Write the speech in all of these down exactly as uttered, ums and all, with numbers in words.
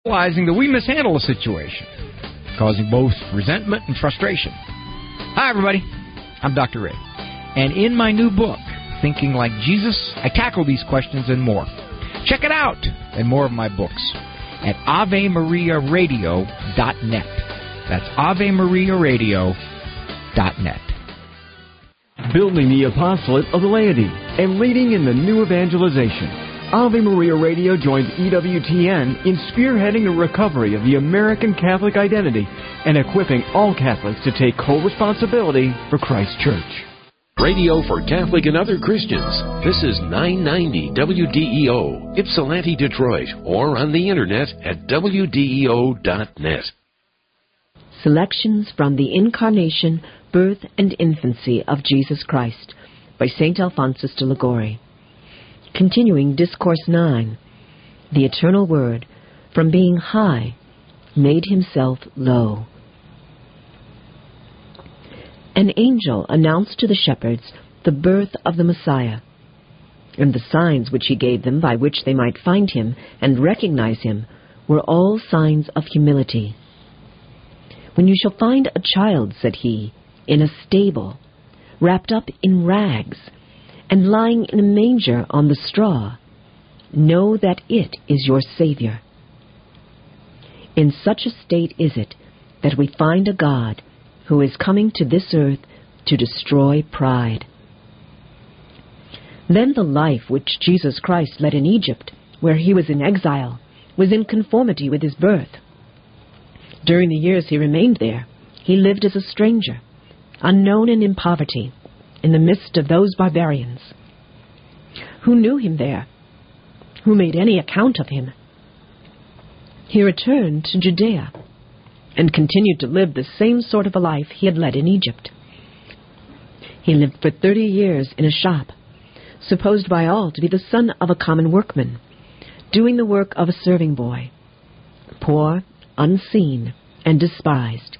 realizing that we mishandle a situation, causing both resentment and frustration. Hi, everybody. I'm Doctor Ray. And in my new book, Thinking Like Jesus, I tackle these questions and more. Check it out and more of my books at Ave Maria Radio dot net. That's Ave Maria Radio dot net. Building the apostolate of the laity and leading in the new evangelization. Ave Maria Radio joins E W T N in spearheading the recovery of the American Catholic identity and equipping all Catholics to take co-responsibility for Christ's Church. Radio for Catholic and other Christians. This is nine ninety W D E O, Ypsilanti, Detroit, or on the internet at W D E O dot net. Selections from the Incarnation, Birth, and Infancy of Jesus Christ by Saint Alphonsus de Liguori. Continuing Discourse nine, the Eternal Word, from being high, made himself low. An angel announced to the shepherds the birth of the Messiah, and the signs which he gave them by which they might find him and recognize him were all signs of humility. When you shall find a child, said he, in a stable, wrapped up in rags, and lying in a manger on the straw, know that it is your Savior. In such a state is it that we find a God who is coming to this earth to destroy pride. Then the life which Jesus Christ led in Egypt, where he was in exile, was in conformity with his birth. During the years he remained there, he lived as a stranger, unknown and in poverty, in the midst of those barbarians. Who knew him there? Who made any account of him? He returned to Judea and continued to live the same sort of a life he had led in Egypt. He lived for thirty years in a shop, supposed by all to be the son of a common workman, doing the work of a serving boy, poor, unseen, and despised.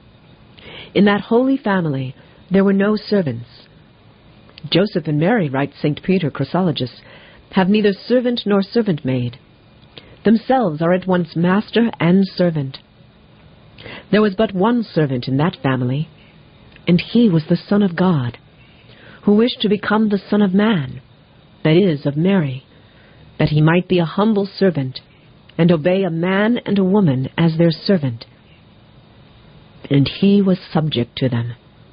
In that holy family there were no servants. Joseph and Mary, writes Saint Peter Chrysologus, have neither servant nor servant maid. Themselves are at once master and servant. There was but one servant in that family, and he was the Son of God, who wished to become the Son of Man, that is, of Mary, that he might be a humble servant, and obey a man and a woman as their servant. And he was subject to them.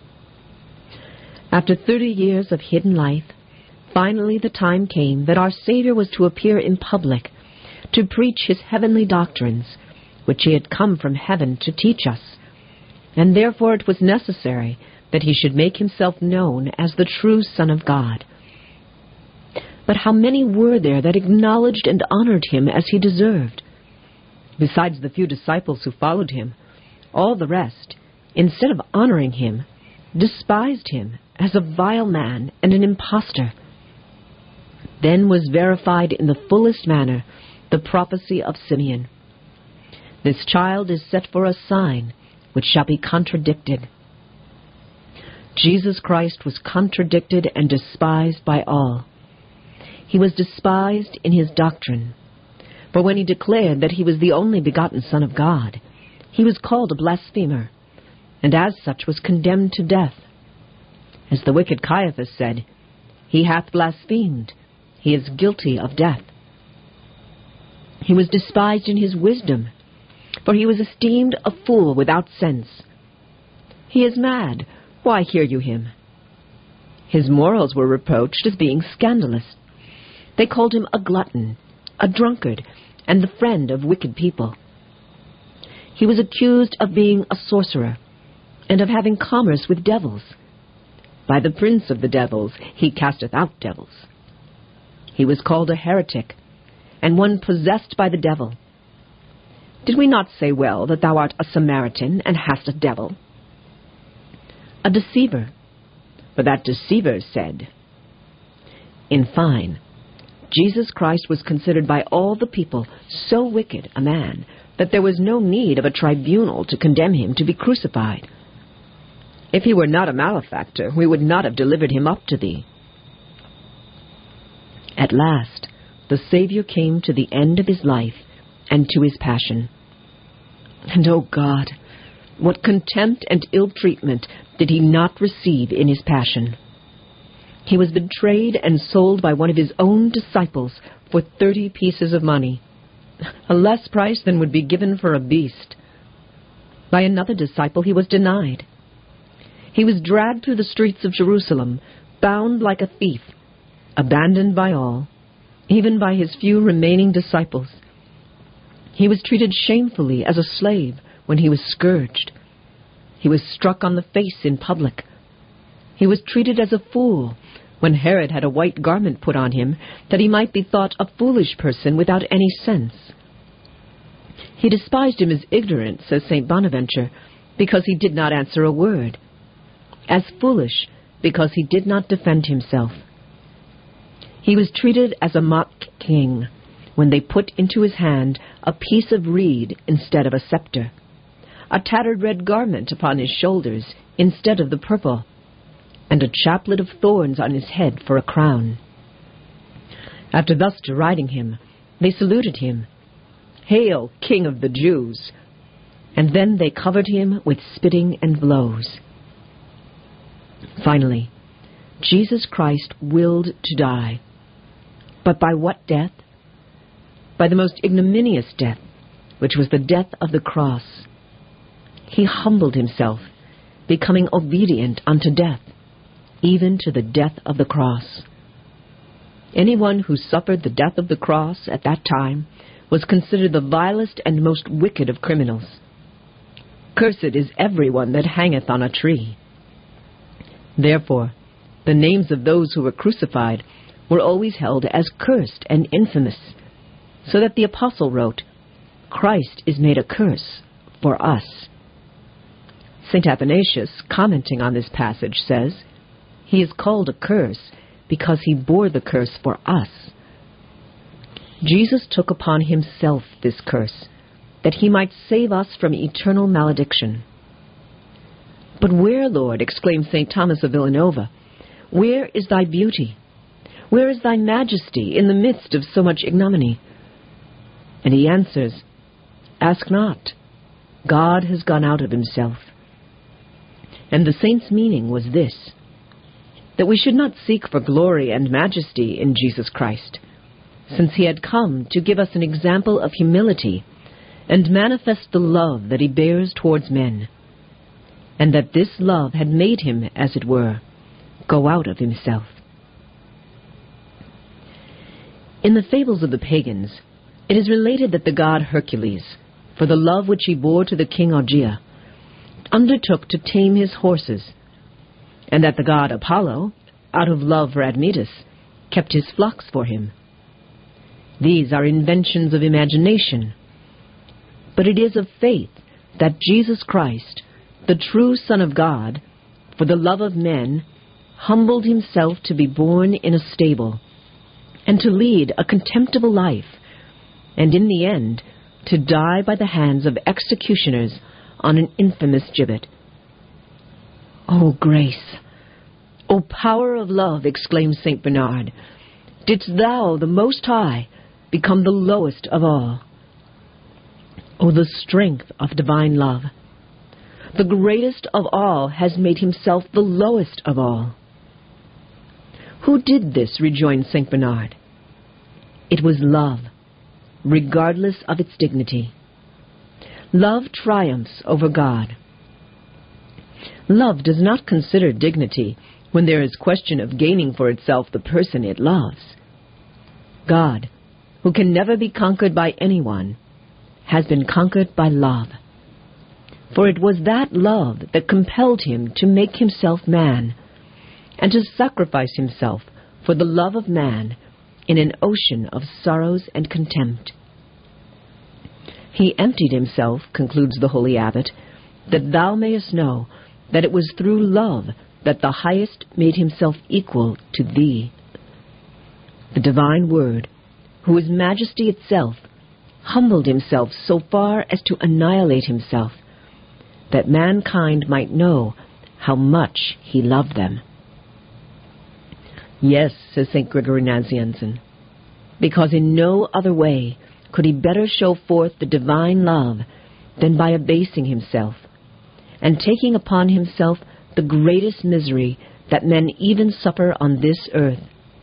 After thirty years of hidden life, finally the time came that our Savior was to appear in public, to preach his heavenly doctrines, which he had come from heaven to teach us, and therefore it was necessary that he should make himself known as the true Son of God. But how many were there that acknowledged and honored him as he deserved? Besides the few disciples who followed him, all the rest, instead of honoring him, despised him as a vile man and an impostor. Then was verified in the fullest manner the prophecy of Simeon. This child is set for a sign which shall be contradicted. Jesus Christ was contradicted and despised by all. He was despised in his doctrine, for when he declared that he was the only begotten Son of God, he was called a blasphemer, and as such was condemned to death. As the wicked Caiaphas said, he hath blasphemed, he is guilty of death. He was despised in his wisdom, for he was esteemed a fool without sense. He is mad, why hear you him? His morals were reproached as being scandalous. They called him a glutton, a drunkard, and the friend of wicked people. He was accused of being a sorcerer, and of having commerce with devils. By the prince of the devils he casteth out devils. He was called a heretic, and one possessed by the devil. Did we not say well that thou art a Samaritan and hast a devil? A deceiver, for that deceiver said. In fine, Jesus Christ was considered by all the people so wicked a man that there was no need of a tribunal to condemn him to be crucified. If he were not a malefactor, we would not have delivered him up to thee. At last, the Savior came to the end of his life and to his passion. And, oh God, what contempt and ill treatment did he not receive in his passion! He was betrayed and sold by one of his own disciples for thirty pieces of money, a less price than would be given for a beast. By another disciple he was denied. He was dragged through the streets of Jerusalem, bound like a thief, abandoned by all, even by his few remaining disciples. He was treated shamefully as a slave when he was scourged. He was struck on the face in public. He was treated as a fool when Herod had a white garment put on him, that he might be thought a foolish person without any sense. He despised him as ignorant, says Saint Bonaventure, because he did not answer a word, as foolish because he did not defend himself. He was treated as a mock king when they put into his hand a piece of reed instead of a scepter, a tattered red garment upon his shoulders instead of the purple, and a chaplet of thorns on his head for a crown. After thus deriding him, they saluted him, "Hail, King of the Jews!" And then they covered him with spitting and blows. Finally, Jesus Christ willed to die. But by what death? By the most ignominious death, which was the death of the cross. He humbled himself, becoming obedient unto death, even to the death of the cross. Anyone who suffered the death of the cross at that time was considered the vilest and most wicked of criminals. Cursed is everyone that hangeth on a tree. Therefore, the names of those who were crucified were always held as cursed and infamous, so that the apostle wrote, "Christ is made a curse for us." Saint Athanasius, commenting on this passage, says, "He is called a curse because he bore the curse for us." Jesus took upon himself this curse, that he might save us from eternal malediction. "But where, Lord," exclaimed Saint Thomas of Villanova, "where is thy beauty? Where is thy majesty in the midst of so much ignominy?" And he answers, "Ask not. God has gone out of himself." And the saint's meaning was this, that we should not seek for glory and majesty in Jesus Christ, since he had come to give us an example of humility and manifest the love that he bears towards men, and that this love had made him, as it were, go out of himself. In the fables of the pagans, it is related that the god Hercules, for the love which he bore to the king Augea, undertook to tame his horses, and that the god Apollo, out of love for Admetus, kept his flocks for him. These are inventions of imagination, but it is of faith that Jesus Christ, the true Son of God, for the love of men, humbled himself to be born in a stable, and to lead a contemptible life, and in the end to die by the hands of executioners on an infamous gibbet. "O grace! O power of love!" exclaims Saint Bernard. "Didst thou, the Most High, become the lowest of all? O the strength of divine love! The greatest of all has made himself the lowest of all." Who did this, rejoined Saint Bernard? It was love, regardless of its dignity. Love triumphs over God. Love does not consider dignity when there is question of gaining for itself the person it loves. God, who can never be conquered by anyone, has been conquered by love. For it was that love that compelled him to make himself man, and to sacrifice himself for the love of man in an ocean of sorrows and contempt. He emptied himself, concludes the holy abbot, that thou mayest know that it was through love that the highest made himself equal to thee. The divine Word, who is majesty itself, humbled himself so far as to annihilate himself, that mankind might know how much he loved them. Yes, says Saint Gregory Nazianzen, because in no other way could he better show forth the divine love than by abasing himself and taking upon himself the greatest misery that men even suffer on this earth.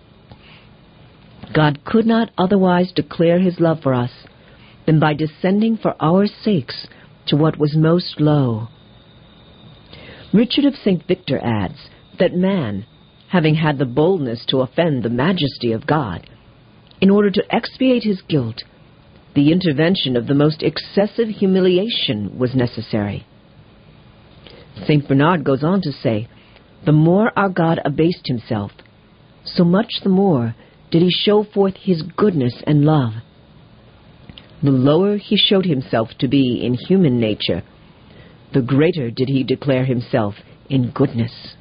God could not otherwise declare his love for us than by descending for our sakes to what was most low. Richard of Saint Victor adds that man, having had the boldness to offend the majesty of God, in order to expiate his guilt, the intervention of the most excessive humiliation was necessary. Saint Bernard goes on to say, the more our God abased himself, so much the more did he show forth his goodness and love. The lower he showed himself to be in human nature, the greater did he declare himself in goodness.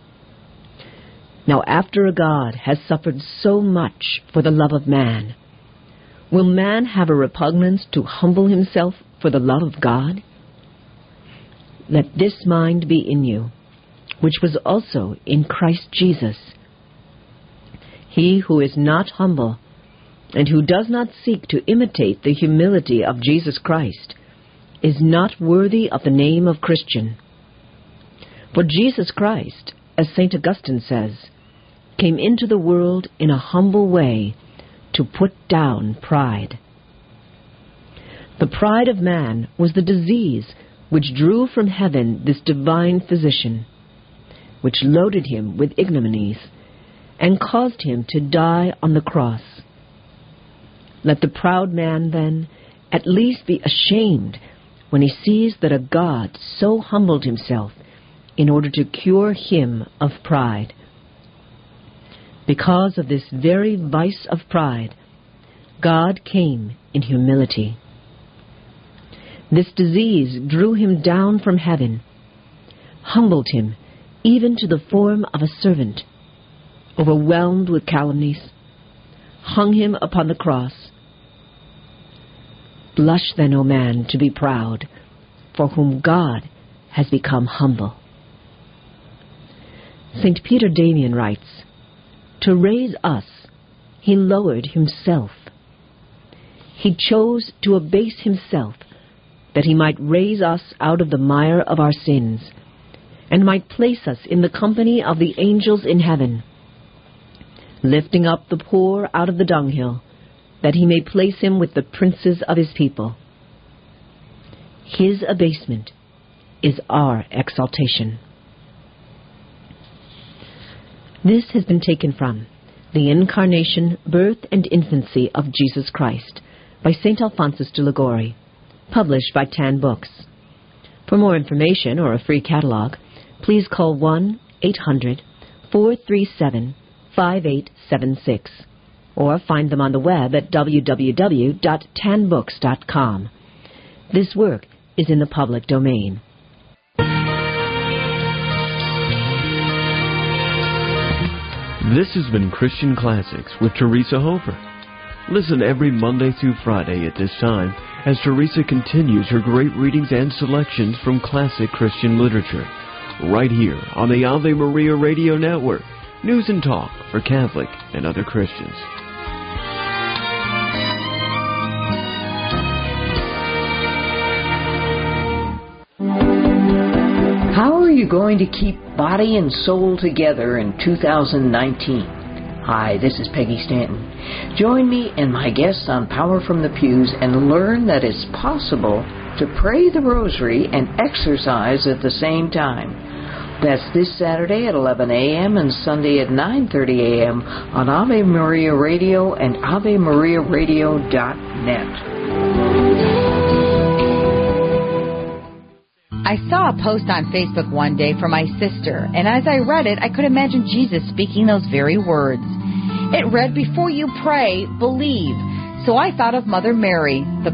Now, after a God has suffered so much for the love of man, will man have a repugnance to humble himself for the love of God? Let this mind be in you, which was also in Christ Jesus. He who is not humble, and who does not seek to imitate the humility of Jesus Christ, is not worthy of the name of Christian. For Jesus Christ, as Saint Augustine says, came into the world in a humble way to put down pride. The pride of man was the disease which drew from heaven this divine physician, which loaded him with ignominies and caused him to die on the cross. Let the proud man, then, at least be ashamed when he sees that a God so humbled himself in order to cure him of pride. Because of this very vice of pride, God came in humility. This disease drew him down from heaven, humbled him even to the form of a servant, overwhelmed with calumnies, hung him upon the cross. Blush then, O man, to be proud, for whom God has become humble. Saint Peter Damian writes, to raise us, he lowered himself. He chose to abase himself, that he might raise us out of the mire of our sins, and might place us in the company of the angels in heaven, lifting up the poor out of the dunghill, that he may place him with the princes of his people. His abasement is our exaltation. This has been taken from The Incarnation, Birth, and Infancy of Jesus Christ by Saint Alphonsus de Liguori, published by Tan Books. For more information or a free catalog, please call one eight hundred, four three seven, five eight seven six or find them on the web at w w w dot tan books dot com. This work is in the public domain. This has been Christian Classics with Teresa Hofer. Listen every Monday through Friday at this time as Teresa continues her great readings and selections from classic Christian literature, right here on the Ave Maria Radio Network, news and talk for Catholic and other Christians. How are you going to keep body and soul together in two thousand nineteen? Hi, this is Peggy Stanton. Join me and my guests on Power from the Pews and learn that it's possible to pray the Rosary and exercise at the same time. That's this Saturday at eleven a.m. and Sunday at nine thirty a.m. on Ave Maria Radio and ave maria radio dot net. I saw a post on Facebook one day from my sister, and as I read it, I could imagine Jesus speaking those very words. It read, before you pray, believe. So I thought of Mother Mary, the